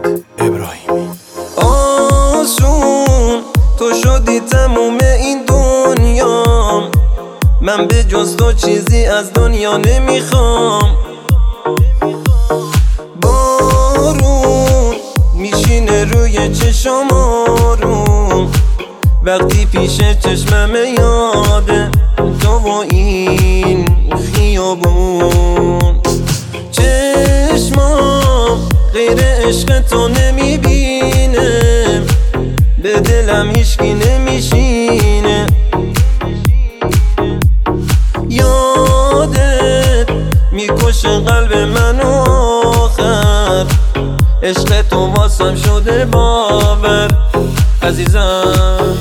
وحید ابراهیمی. آسون تو شدی تموم این دنیا، من به جز تو چیزی از دنیا نمیخوام. بارون میشینه روی چشم آروم، وقتی پیش چشمم یاده تو و این خیابون. چشمام غیر عشق تو نمیبینه، به دلم هیچکی نمیشینه. یادت میکشه قلب منو آخر، عشق تو واسم شده باور عزیزم.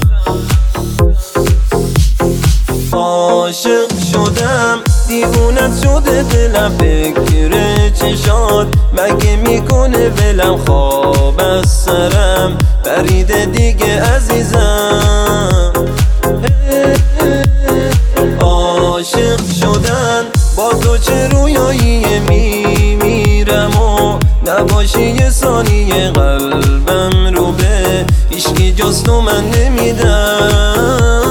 عاشق شدم دیوونت شده دلم، فکر چشات مگه میکنه ولم، خواب از سرم پریده دیگه عزیزم. عاشق شدن با تو چه رویایی میمیرم و نباشی یه ثانیه قلبم رو به هیچکی جز تو من نمیدم.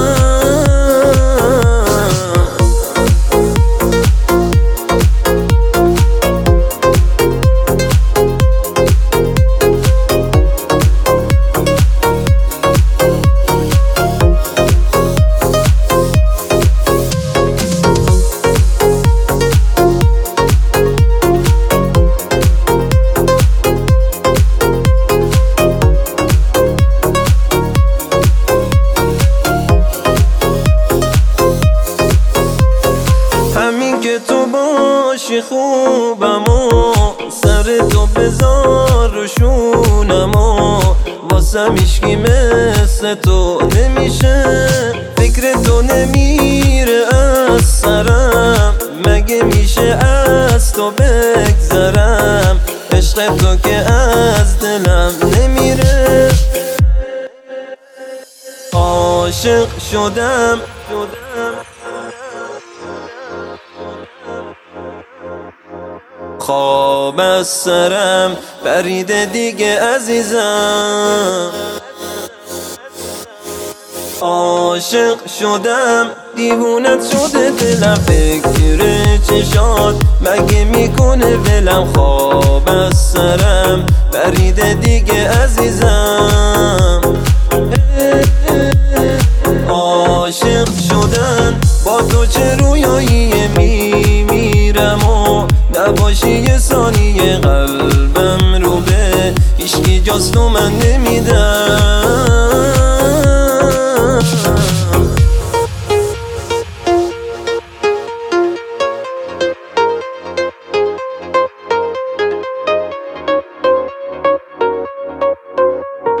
که تو باشی خوبم و سر تو بذار رو شونم و واسم هیچکی مثل تو نمیشه، فکر تو نمیره از سرم، مگه میشه از تو بگذرم، عشق تو که از دلم نمیره. عاشق شدم خواب از سرم پریده دیگه عزیزم. عاشق شدم دیوونت شده دلم، فکر چشات مگه میکنه ولم، خواب از سرم پریده دیگه عزیزم. عاشق شدن با تو چه رویایی میمیرم و نباشی یه ثانیه قلبم رو به هیچکی جز تو من نمیدم.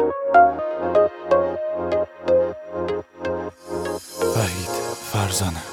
وحید فرزانه.